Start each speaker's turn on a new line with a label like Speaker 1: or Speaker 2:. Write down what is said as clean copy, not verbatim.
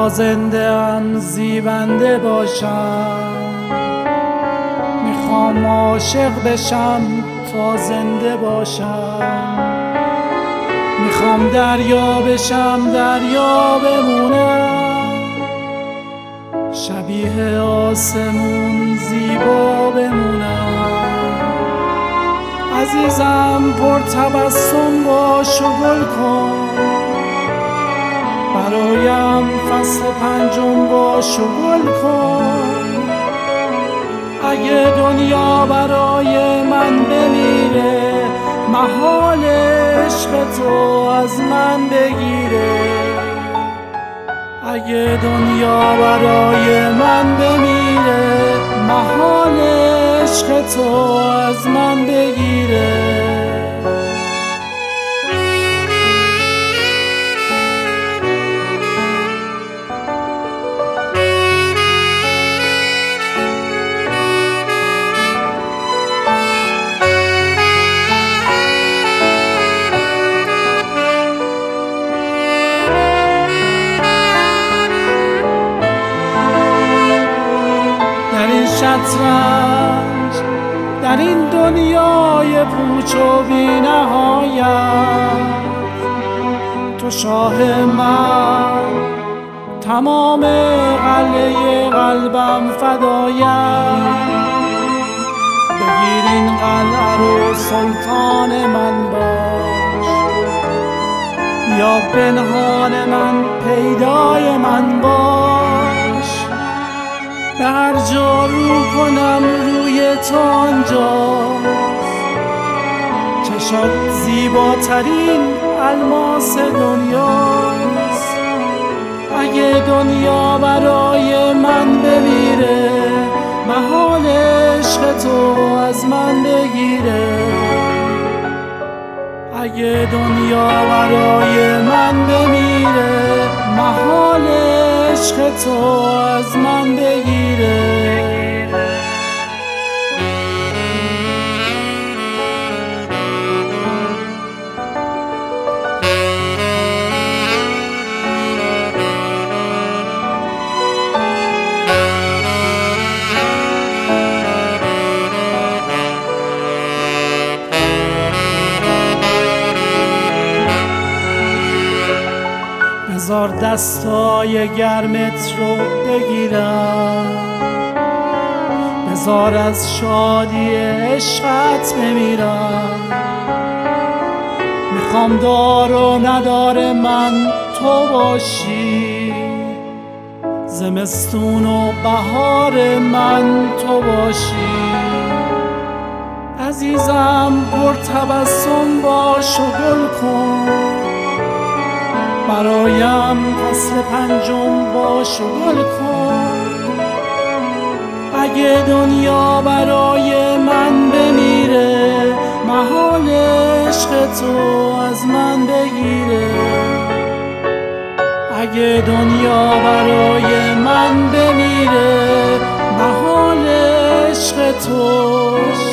Speaker 1: تا زنده ام زیبنده باشم، میخوام عاشق بشم تا زنده باشم، میخوام دریا بشم دریا بمونم، شبیه آسمون زیبا بمونم. عزیزم پر تبسم باش و گل کن، برایم فصل پنجم باش و گل کن. اگه دنیا برای من بمیره، محال عشق تو از من بگیره. اگه دنیا برای من بمیره، محال عشق تو از من بگیره. شطرنج در این دنیای پوچ و بی نهایت، تو شاه من، تمام قلعه قلبم فدایت. بگیر این قلعه رو سلطان من باش، یا پنهان من پیدای من باش. به هر جا رو کنم روی تو آنجاست، چشات زیباترین الماس دنیاست. اگه دنیا برای من بمیره، محال عشق تو از من بگیره. اگه دنیا برای من بمیره، محال عشق تو از من بگیره. بذار دستای گرمت رو بگیرم، بذار از شادی عشقت بمیرم. میخوام دار و ندار من تو باشی، زمستون و بهار من تو باشی. عزیزم پر تبسم باش و گل کن، برایم فصل پنجم باش و گل کن. اگه دنیا برای من بمیره، محال عشق تو از من بگیره. اگه دنیا برای من بمیره، محال عشق تو